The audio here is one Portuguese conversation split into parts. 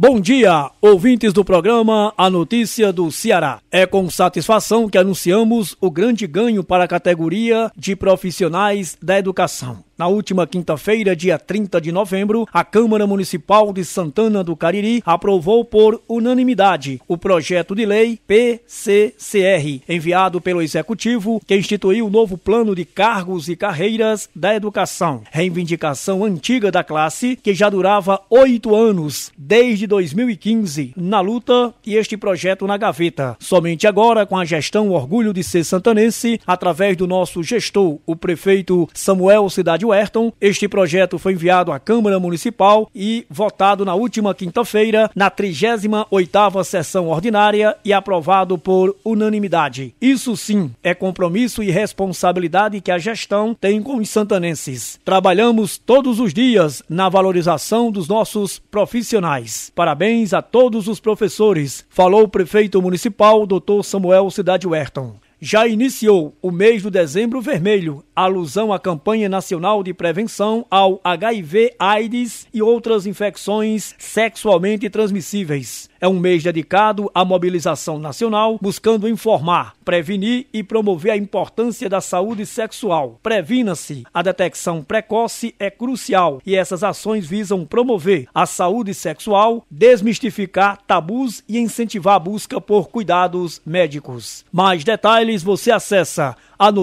Bom dia, ouvintes do programa A Notícia do Ceará. É com satisfação que anunciamos o grande ganho para a categoria de profissionais da educação. Na última quinta-feira, dia 30 de novembro, a Câmara Municipal de Santana do Cariri aprovou por unanimidade o projeto de lei PCCR, enviado pelo Executivo, que instituiu o novo plano de cargos e carreiras da educação. Reivindicação antiga da classe, que já durava 8 anos, desde 2015, na luta, e este projeto na gaveta. Somente agora, com a gestão Orgulho de Ser Santanense, através do nosso gestor, o prefeito Samuel Cidade Ayrton, este projeto foi enviado à Câmara Municipal e votado na última quinta-feira, na 38ª sessão ordinária e aprovado por unanimidade. Isso sim é compromisso e responsabilidade que a gestão tem com os santanenses. Trabalhamos todos os dias na valorização dos nossos profissionais. Parabéns a todos os professores, falou o prefeito municipal, Dr. Samuel Cidade Ayrton. Já iniciou o mês do Dezembro Vermelho, alusão à campanha nacional de prevenção ao HIV, AIDS e outras infecções sexualmente transmissíveis. É um mês dedicado à mobilização nacional, buscando informar, prevenir e promover a importância da saúde sexual. Previna-se, a detecção precoce é crucial e essas ações visam promover a saúde sexual, desmistificar tabus e incentivar a busca por cuidados médicos. Mais detalhes você acessa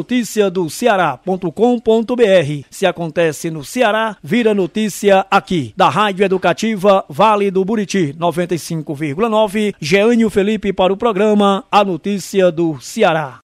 anoticiadoceara.com.br. Se acontece no Ceará, vira notícia aqui, da Rádio Educativa Vale do Buriti, 95,9. Jeânio Felipe para o programa A Notícia do Ceará.